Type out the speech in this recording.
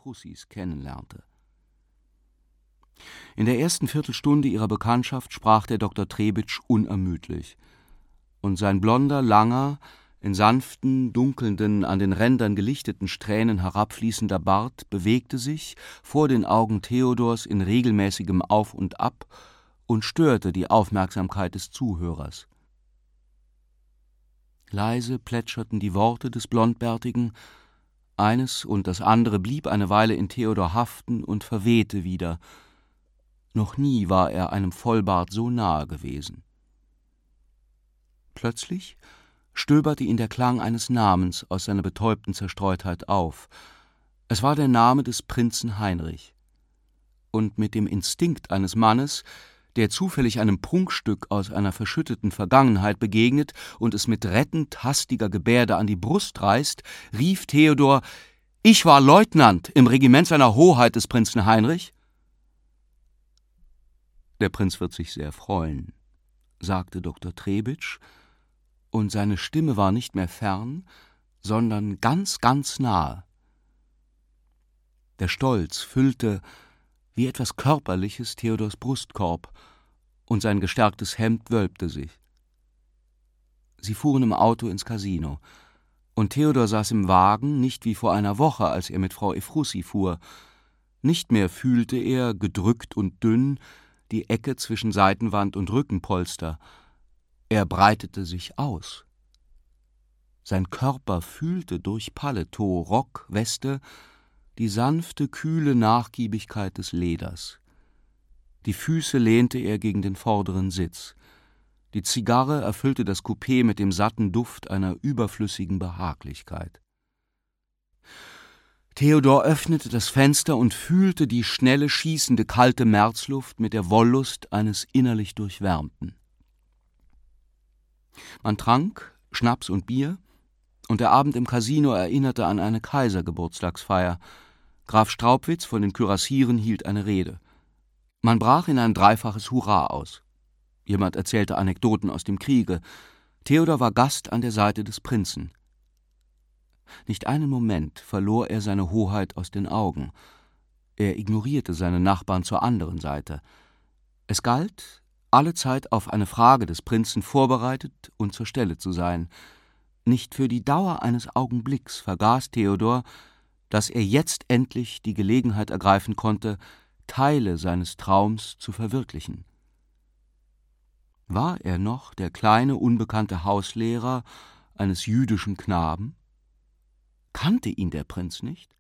Efrussis kennenlernte. In der ersten Viertelstunde ihrer Bekanntschaft sprach der Dr. Trebitsch unermüdlich, und sein blonder, langer, in sanften, dunkelnden, an den Rändern gelichteten Strähnen herabfließender Bart bewegte sich vor den Augen Theodors in regelmäßigem Auf und Ab und störte die Aufmerksamkeit des Zuhörers. Leise plätscherten die Worte des Blondbärtigen, eines und das andere blieb eine Weile in Theodor haften und verwehte wieder. Noch nie war er einem Vollbart so nahe gewesen. Plötzlich stöberte ihn der Klang eines Namens aus seiner betäubten Zerstreutheit auf. Es war der Name des Prinzen Heinrich. Und mit dem Instinkt eines Mannes, der zufällig einem Prunkstück aus einer verschütteten Vergangenheit begegnet und es mit rettend hastiger Gebärde an die Brust reißt, rief Theodor: »Ich war Leutnant im Regiment seiner Hoheit des Prinzen Heinrich.« »Der Prinz wird sich sehr freuen«, sagte Dr. Trebitsch, und seine Stimme war nicht mehr fern, sondern ganz, ganz nahe. Der Stolz füllte wie etwas Körperliches Theodors Brustkorb, und sein gestärktes Hemd wölbte sich. Sie fuhren im Auto ins Casino, und Theodor saß im Wagen, nicht wie vor einer Woche, als er mit Frau Efrussi fuhr. Nicht mehr fühlte er, gedrückt und dünn, die Ecke zwischen Seitenwand und Rückenpolster. Er breitete sich aus. Sein Körper fühlte durch Paletot, Rock, Weste die sanfte, kühle Nachgiebigkeit des Leders. Die Füße lehnte er gegen den vorderen Sitz. Die Zigarre erfüllte das Coupé mit dem satten Duft einer überflüssigen Behaglichkeit. Theodor öffnete das Fenster und fühlte die schnelle, schießende, kalte Märzluft mit der Wollust eines innerlich Durchwärmten. Man trank Schnaps und Bier, und der Abend im Casino erinnerte an eine Kaisergeburtstagsfeier. Graf Straubwitz von den Kürassieren hielt eine Rede. Man brach in ein dreifaches Hurra aus. Jemand erzählte Anekdoten aus dem Kriege. Theodor war Gast an der Seite des Prinzen. Nicht einen Moment verlor er seine Hoheit aus den Augen. Er ignorierte seine Nachbarn zur anderen Seite. Es galt, allezeit auf eine Frage des Prinzen vorbereitet und zur Stelle zu sein. Nicht für die Dauer eines Augenblicks vergaß Theodor, dass er jetzt endlich die Gelegenheit ergreifen konnte, Teile seines Traums zu verwirklichen. War er noch der kleine, unbekannte Hauslehrer eines jüdischen Knaben? Kannte ihn der Prinz nicht?